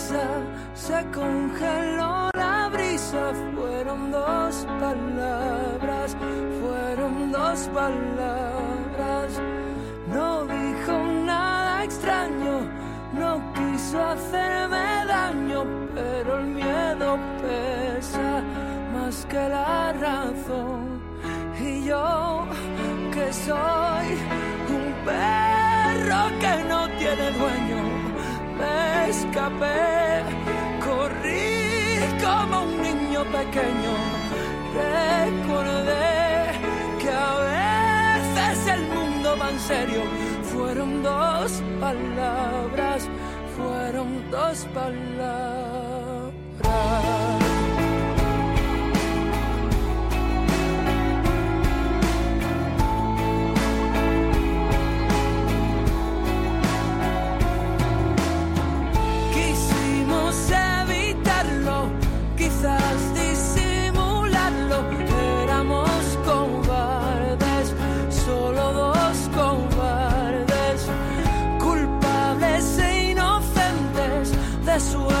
mesa se congeló la brisa. Fueron dos palabras, fueron dos palabras. No dijo nada extraño, no quiso hacerme daño, pero el miedo pesa más que la razón. Y yo, que soy un perro que no tiene dueño, me escapé, corrí como un niño pequeño. Recordé que a veces el mundo va en serio. Fueron dos palabras, fueron dos palabras. Quisimos evitarlo, quizás disimularlo. Éramos cobardes, solo dos cobardes, culpables e inocentes de su